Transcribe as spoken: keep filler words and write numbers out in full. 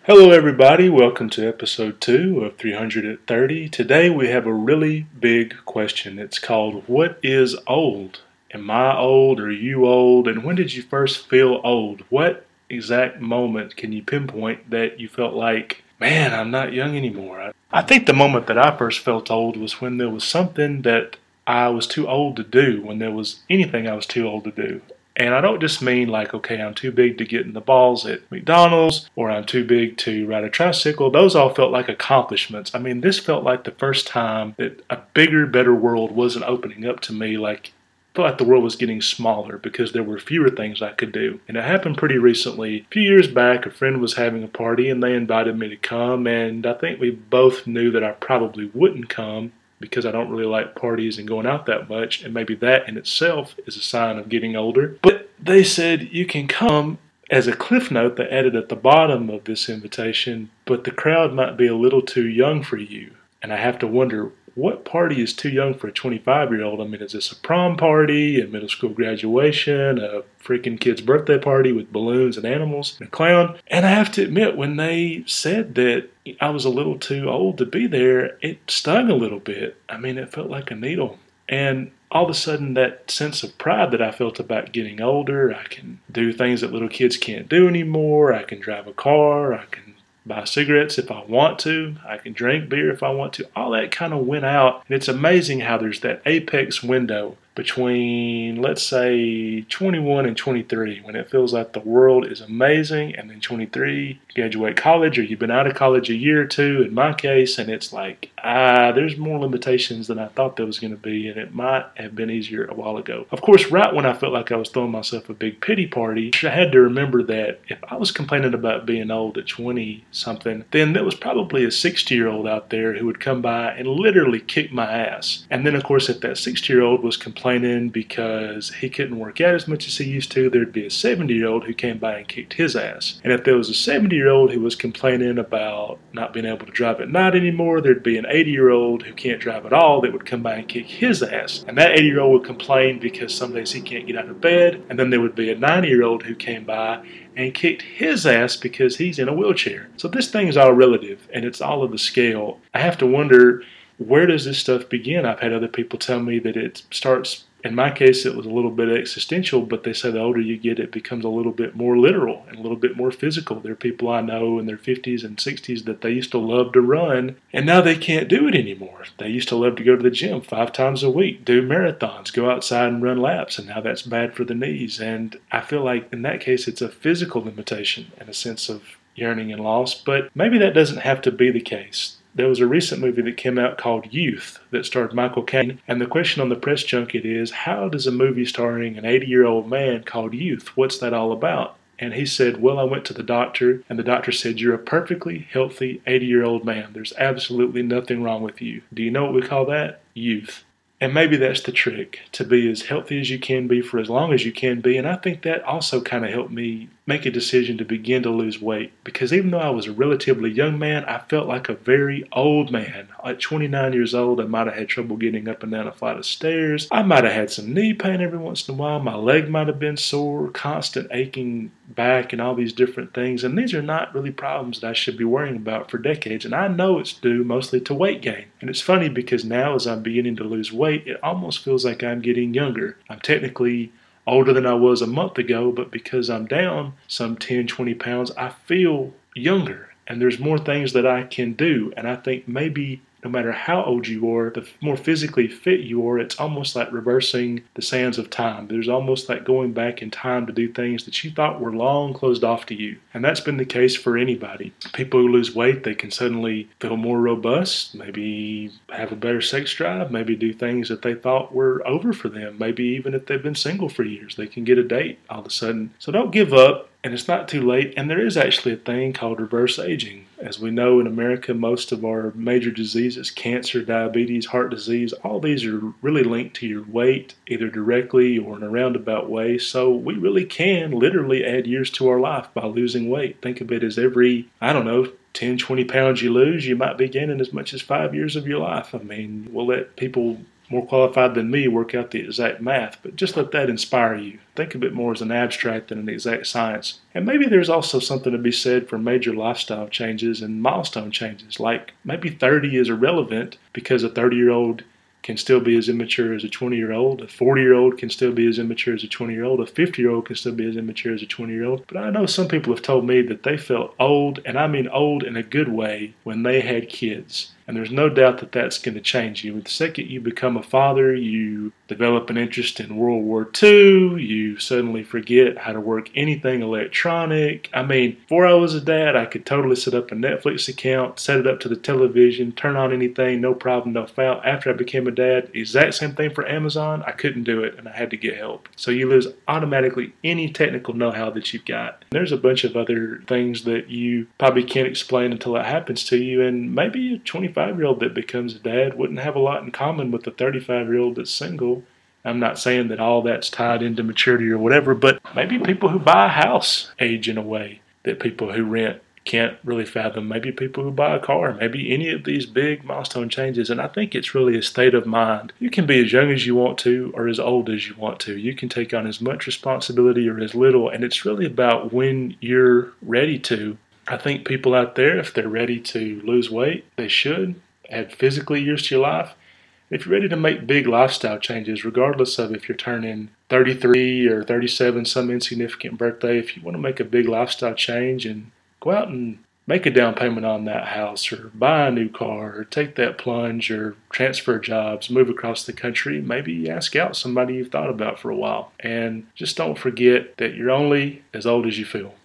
Hello, everybody. Welcome to episode two of three hundred thirty. Today we have a really big question. It's called, What is old? Am I old? Are you old? And when did you first feel old? What exact moment can you pinpoint that you felt like, man, I'm not young anymore? I think the moment that I first felt old was when there was something that I was too old to do, when there was anything I was too old to do. And I don't just mean like, okay, I'm too big to get in the balls at McDonald's or I'm too big to ride a tricycle. Those all felt like accomplishments. I mean, this felt like the first time that a bigger, better world wasn't opening up to me. Like, I felt like the world was getting smaller because there were fewer things I could do. And it happened pretty recently. A few years back, a friend was having a party and they invited me to come. And I think we both knew that I probably wouldn't come because I don't really like parties and going out that much, and maybe that in itself is a sign of getting older. But they said you can come as a cliff note they added at the bottom of this invitation, but the crowd might be a little too young for you. And I have to wonder, what party is too young for a twenty-five-year-old? I mean, is this a prom party, a middle school graduation, a freaking kid's birthday party with balloons and animals and a clown? And I have to admit, when they said that I was a little too old to be there, it stung a little bit. I mean, it felt like a needle. And all of a sudden, that sense of pride that I felt about getting older, I can do things that little kids can't do anymore. I can drive a car. I can buy cigarettes if I want to. I can drink beer if I want to. All that kind of went out. And it's amazing how there's that apex window between, let's say, twenty-one and twenty-three, when it feels like the world is amazing, and then twenty-three, you graduate college, or you've been out of college a year or two, in my case, and it's like, ah, there's more limitations than I thought there was going to be, and it might have been easier a while ago. Of course, right when I felt like I was throwing myself a big pity party, I had to remember that if I was complaining about being old at twenty-something, then there was probably a sixty-year-old out there who would come by and literally kick my ass. And then, of course, if that sixty-year-old was complaining complaining because he couldn't work out as much as he used to, there'd be a seventy-year-old who came by and kicked his ass. And if there was a seventy-year-old who was complaining about not being able to drive at night anymore, there'd be an eighty-year-old who can't drive at all that would come by and kick his ass. And that eighty-year-old would complain because some days he can't get out of bed. And then there would be a ninety-year-old who came by and kicked his ass because he's in a wheelchair. So this thing is all relative, and it's all of the scale. I have to wonder, where does this stuff begin? I've had other people tell me that it starts, in my case, it was a little bit existential, but they say the older you get, it becomes a little bit more literal and a little bit more physical. There are people I know in their fifties and sixties that they used to love to run, and now they can't do it anymore. They used to love to go to the gym five times a week, do marathons, go outside and run laps, and now that's bad for the knees. And I feel like in that case, it's a physical limitation and a sense of yearning and loss, but maybe that doesn't have to be the case. There was a recent movie that came out called Youth that starred Michael Caine, and the question on the press junket is, how does a movie starring an eighty-year-old man called Youth, what's that all about? And he said, well, I went to the doctor, and the doctor said, you're a perfectly healthy eighty-year-old man. There's absolutely nothing wrong with you. Do you know what we call that? Youth. And maybe that's the trick, to be as healthy as you can be for as long as you can be. And I think that also kind of helped me make a decision to begin to lose weight. Because even though I was a relatively young man, I felt like a very old man. At twenty-nine years old, I might have had trouble getting up and down a flight of stairs. I might have had some knee pain every once in a while. My leg might have been sore, constant aching back, and all these different things. And these are not really problems that I should be worrying about for decades. And I know it's due mostly to weight gain. And it's funny because now as I'm beginning to lose weight, it almost feels like I'm getting younger. I'm technically older than I was a month ago, but because I'm down some ten, twenty pounds, I feel younger. And there's more things that I can do. And I think maybe no matter how old you are, the more physically fit you are, it's almost like reversing the sands of time. There's almost like going back in time to do things that you thought were long closed off to you. And that's been the case for anybody. People who lose weight, they can suddenly feel more robust, maybe have a better sex drive, maybe do things that they thought were over for them. Maybe even if they've been single for years, they can get a date all of a sudden. So don't give up. And it's not too late, and there is actually a thing called reverse aging. As we know, in America, most of our major diseases, cancer, diabetes, heart disease, all these are really linked to your weight, either directly or in a roundabout way. So we really can literally add years to our life by losing weight. Think of it as every, I don't know, ten, twenty pounds you lose, you might be gaining as much as five years of your life. I mean, we'll let people more qualified than me work out the exact math, but just let that inspire you. Think of it more as an abstract than an exact science. And maybe there's also something to be said for major lifestyle changes and milestone changes, like maybe thirty is irrelevant because a thirty-year-old can still be as immature as a twenty-year-old. A forty-year-old can still be as immature as a twenty-year-old. A fifty-year-old can still be as immature as a twenty-year-old. But I know some people have told me that they felt old, and I mean old in a good way, when they had kids. And there's no doubt that that's going to change you. The second you become a father, you develop an interest in World War Two, you suddenly forget how to work anything electronic. I mean, before I was a dad, I could totally set up a Netflix account, set it up to the television, turn on anything, no problem, no foul. After I became a dad, exact same thing for Amazon, I couldn't do it and I had to get help. So you lose automatically any technical know-how that you've got. There's a bunch of other things that you probably can't explain until it happens to you, and maybe a twenty-five-year-old that becomes a dad wouldn't have a lot in common with a thirty-five-year-old that's single. I'm not saying that all that's tied into maturity or whatever, but maybe people who buy a house age in a way that people who rent can't really fathom. Maybe people who buy a car, maybe any of these big milestone changes. And I think it's really a state of mind. You can be as young as you want to or as old as you want to. You can take on as much responsibility or as little, and it's really about when you're ready to. I think people out there, if they're ready to lose weight, they should add physically years to your life. If you're ready to make big lifestyle changes, regardless of if you're turning thirty-three or thirty-seven, some insignificant birthday, if you want to make a big lifestyle change and go out and make a down payment on that house or buy a new car or take that plunge or transfer jobs, move across the country, maybe ask out somebody you've thought about for a while. And just don't forget that you're only as old as you feel.